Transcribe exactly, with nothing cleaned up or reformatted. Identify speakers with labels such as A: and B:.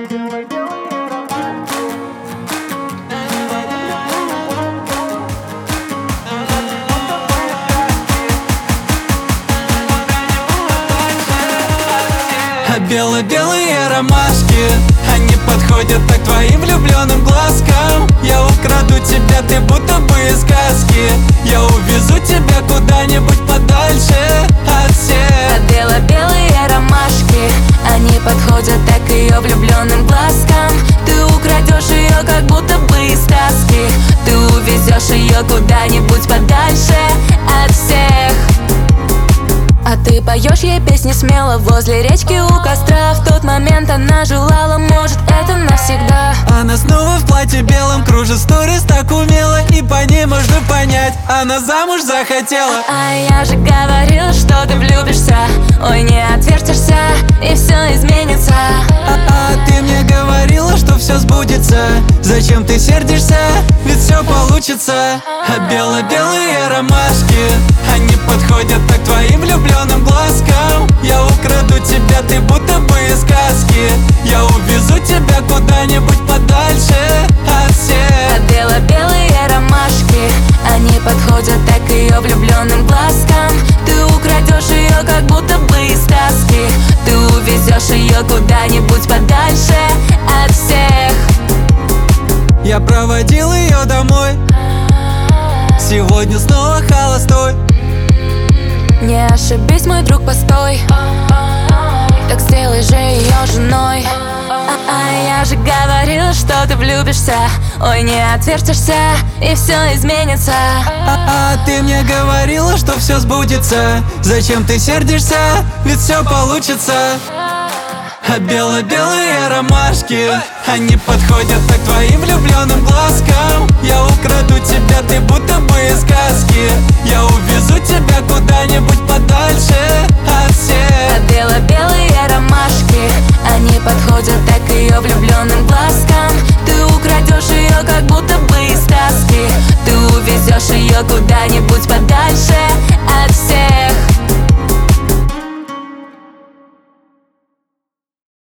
A: А бело-белые ромашки, они подходят так твоим влюбленным глазкам. Я украду тебя, ты будто бы из сказки. Я увезу тебя куда-нибудь подальше от всех.
B: А бело-белые ромашки, они подходят так ее влюбленным глазкам. Ты украдешь ее, как будто бы из сказки. Ты увезешь ее куда-нибудь подальше от всех. А ты поешь ей песни смело возле речки у костра. В тот момент она желала, может, это навсегда.
A: Она снова в платье белом кружит сторис так умело, и по ней можно понять, она замуж захотела.
B: А я же говорила, что ты влюбишься. Ой, не отвертишься, и все изменится.
A: А, а ты мне говорила, что все сбудется. Зачем ты сердишься? Ведь все получится. А бело-белые ромашки, они подходят так твоим влюбленным глазкам. Я украду тебя, ты будто бы из сказки. Я увезу тебя куда-нибудь подальше от всех.
B: А бело-белые ромашки, они подходят так ее влюбленным глазкам. Ты украдешь ее, как будто бы из сказки. Ты увезешь ее куда-нибудь подальше от всех.
A: Я проводил ее домой, сегодня снова холостой.
B: Не ошибись, мой друг, постой. Так сделай же ее женой. А, а я же говорила, что ты влюбишься. Ой, не отвертишься, и все изменится.
A: А, а ты мне говорила, что все сбудется. Зачем ты сердишься? Ведь все получится. А бело-белые ромашки, они подходят так твоим влюбленным глазкам. Я украду тебя, ты будто бы из сказки. Я увезу тебя куда-нибудь подальше от всех.
B: А бело-белые ромашки, они подходят так ее влюбленным глазкам. Ты украдешь ее, как будто бы из сказки. Ты увезешь ее куда-нибудь подальше